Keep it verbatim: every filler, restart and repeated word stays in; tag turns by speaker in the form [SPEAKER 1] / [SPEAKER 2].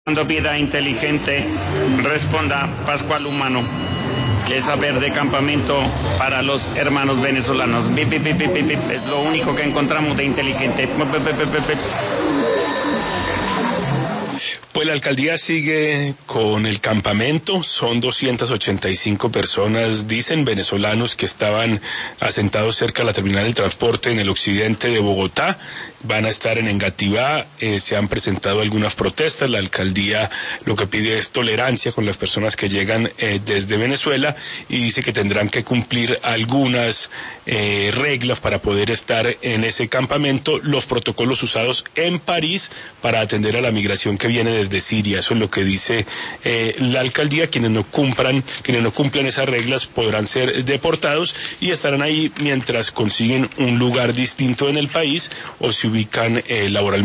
[SPEAKER 1] Vida inteligente, responda Pascual Humano, que es saber de campamento para los hermanos venezolanos. Bip, bip, bip, bip, bip, es lo único que encontramos de inteligente. Bip, bip, bip, bip, bip.
[SPEAKER 2] Pues la alcaldía sigue con el campamento, son doscientas ochenta y cinco personas, dicen, venezolanos que estaban asentados cerca de la terminal del transporte en el occidente de Bogotá, van a estar en Engativá, eh, se han presentado algunas protestas, la alcaldía lo que pide es tolerancia con las personas que llegan eh, desde Venezuela y dice que tendrán que cumplir algunas eh, reglas para poder estar en ese campamento, los protocolos usados en París para atender a la migración que viene desde de Siria, eso es lo que dice eh, la alcaldía. Quienes no cumplan, quienes no cumplan esas reglas podrán ser deportados y estarán ahí mientras consiguen un lugar distinto en el país o se ubican eh, laboralmente.